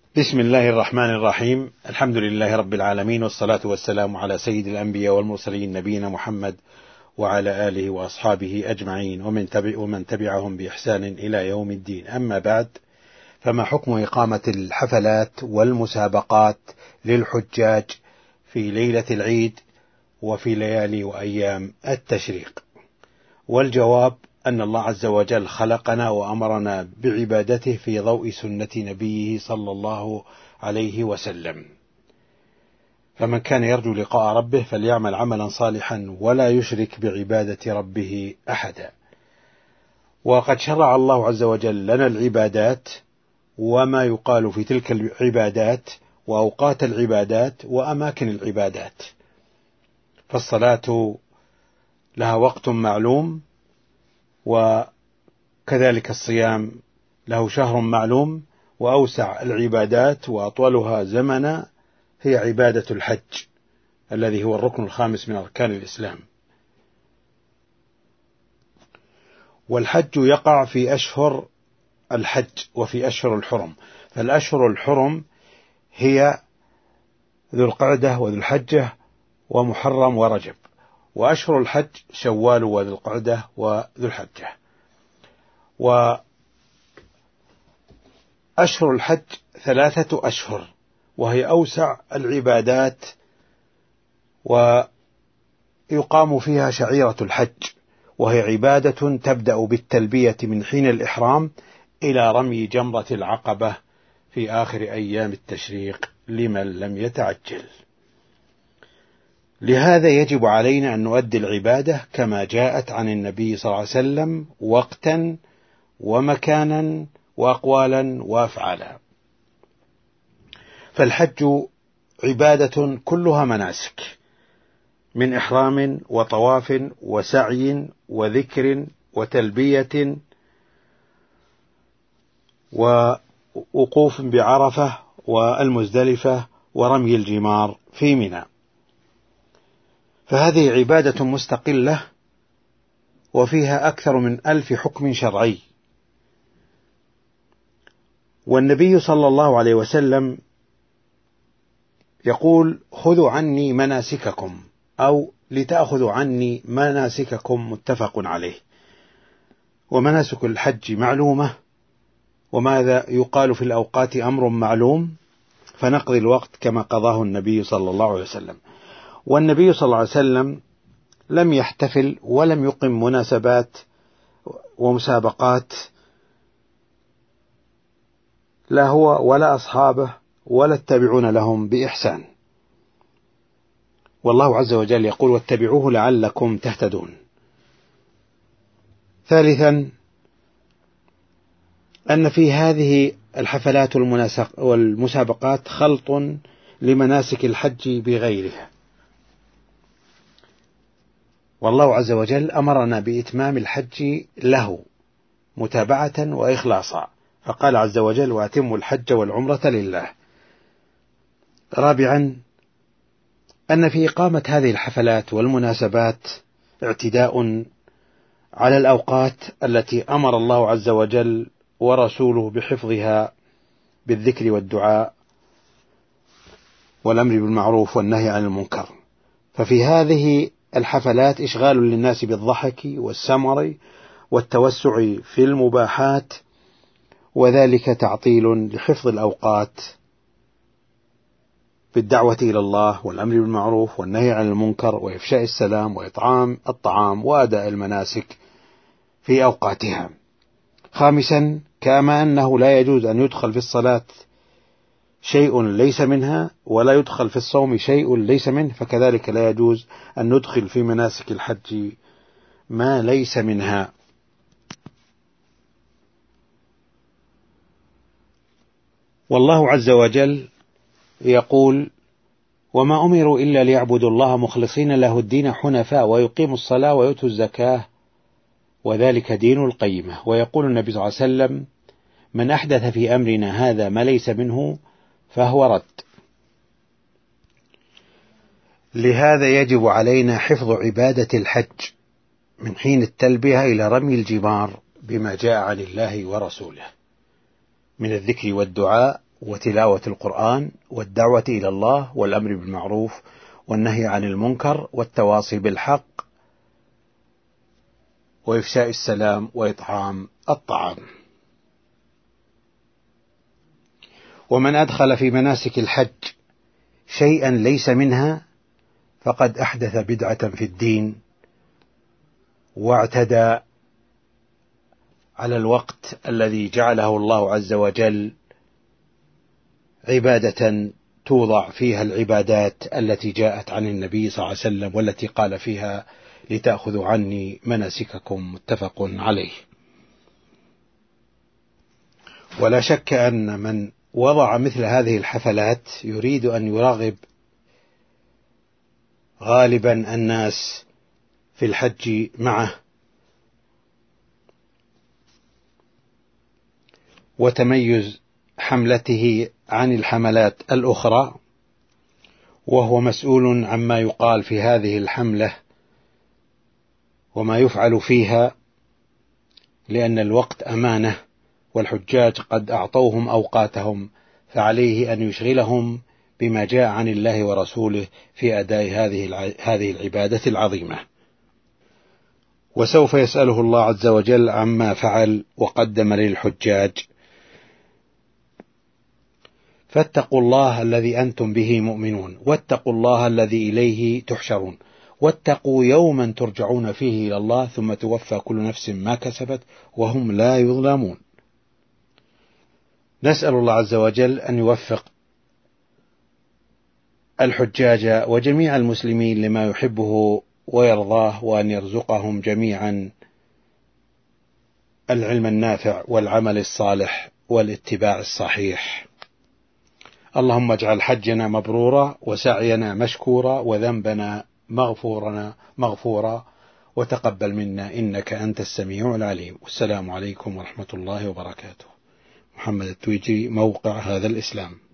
بسم الله الرحمن الرحيم. الحمد لله رب العالمين، والصلاة والسلام على سيد الأنبياء والمرسلين نبينا محمد وعلى آله وأصحابه أجمعين ومن تبعهم بإحسان إلى يوم الدين. أما بعد، فما حكم إقامة الحفلات والمسابقات للحجاج في ليلة العيد وفي ليالي وأيام التشريق؟ والجواب أن الله عز وجل خلقنا وأمرنا بعبادته في ضوء سنة نبيه صلى الله عليه وسلم، فمن كان يرجو لقاء ربه فليعمل عملا صالحا ولا يشرك بعبادة ربه أحدا. وقد شرع الله عز وجل لنا العبادات وما يقال في تلك العبادات وأوقات العبادات وأماكن العبادات. فالصلاة لها وقت معلوم، وكذلك الصيام له شهر معلوم، وأوسع العبادات وأطولها زمنا هي عبادة الحج الذي هو الركن الخامس من أركان الإسلام. والحج يقع في أشهر الحج وفي أشهر الحرم، فالأشهر الحرم هي ذو القعدة وذو الحجة ومحرم ورجب، وأشهر الحج شوال وذو القعدة وذو الحجة. وأشهر الحج 3 أشهر، وهي أوسع العبادات، ويقام فيها شعيرة الحج، وهي عبادة تبدأ بالتلبية من حين الإحرام إلى رمي جمرة العقبة في آخر أيام التشريق لمن لم يتعجل. لهذا يجب علينا أن نؤدي العبادة كما جاءت عن النبي صلى الله عليه وسلم، وقتا ومكانا وأقوالا وأفعالا. فالحج عبادة كلها مناسك، من إحرام وطواف وسعي وذكر وتلبية ووقوف بعرفة والمزدلفة ورمي الجمار في منى. فهذه عبادة مستقلة وفيها أكثر من 1000 حكم شرعي. والنبي صلى الله عليه وسلم يقول: خذوا عني مناسككم، أو لتأخذوا عني مناسككم، متفق عليه. ومناسك الحج معلومة، وماذا يقال في الأوقات أمر معلوم، فنقضي الوقت كما قضاه النبي صلى الله عليه وسلم. والنبي صلى الله عليه وسلم لم يحتفل ولم يقم مناسبات ومسابقات، لا هو ولا أصحابه ولا التابعون لهم بإحسان. والله عز وجل يقول: واتبعوه لعلكم تهتدون. ثالثا، أن في هذه الحفلات والمسابقات خلط لمناسك الحج بغيرها، والله عز وجل أمرنا بإتمام الحج له متابعة وإخلاصا، فقال عز وجل: وأتموا الحج والعمرة لله. رابعا، أن في إقامة هذه الحفلات والمناسبات اعتداء على الأوقات التي أمر الله عز وجل ورسوله بحفظها بالذكر والدعاء والأمر بالمعروف والنهي عن المنكر. ففي هذه الحفلات إشغال للناس بالضحك والسمر والتوسع في المباحات، وذلك تعطيل لحفظ الأوقات بالدعوة إلى الله والأمر بالمعروف والنهي عن المنكر وإفشاء السلام وإطعام الطعام وأداء المناسك في أوقاتها. خامسا، كما أنه لا يجوز أن يدخل في الصلاة شيء ليس منها، ولا يدخل في الصوم شيء ليس منه، فكذلك لا يجوز أن ندخل في مناسك الحج ما ليس منها. والله عز وجل يقول: وما أمروا إلا ليعبدوا الله مخلصين له الدين حنفاء ويقيموا الصلاة ويؤتوا الزكاة وذلك دين القيمة. ويقول النبي صلى الله عليه وسلم: من أحدث في أمرنا هذا ما ليس منه فهو رد. لهذا يجب علينا حفظ عبادة الحج من حين التلبية إلى رمي الجمار بما جاء عن الله ورسوله من الذكر والدعاء وتلاوة القرآن والدعوة إلى الله والأمر بالمعروف والنهي عن المنكر والتواصي بالحق وإفشاء السلام وإطعام الطعام. ومن أدخل في مناسك الحج شيئا ليس منها فقد أحدث بدعة في الدين واعتدى على الوقت الذي جعله الله عز وجل عبادة توضع فيها العبادات التي جاءت عن النبي صلى الله عليه وسلم والتي قال فيها لتأخذوا عني مناسككم، متفق عليه. ولا شك أن من وضع مثل هذه الحفلات يريد أن يراغب غالبا الناس في الحج معه وتميز حملته عن الحملات الأخرى، وهو مسؤول عما يقال في هذه الحملة وما يفعل فيها، لأن الوقت أمانة والحجاج قد أعطوهم أوقاتهم، فعليه أن يشغلهم بما جاء عن الله ورسوله في أداء هذه العبادة العظيمة. وسوف يسأله الله عز وجل عما فعل وقدم للحجاج. فاتقوا الله الذي أنتم به مؤمنون، واتقوا الله الذي إليه تحشرون، واتقوا يوما ترجعون فيه إلى الله ثم توفى كل نفس ما كسبت وهم لا يظلمون. نسأل الله عز وجل أن يوفق الحجاج وجميع المسلمين لما يحبه ويرضاه، وأن يرزقهم جميعا العلم النافع والعمل الصالح والاتباع الصحيح. اللهم اجعل حجنا مبرورا وسعينا مشكورا وذنبنا مغفورا وتقبل منا إنك أنت السميع العليم. والسلام عليكم ورحمة الله وبركاته. محمد التويجري، موقع هذا الإسلام.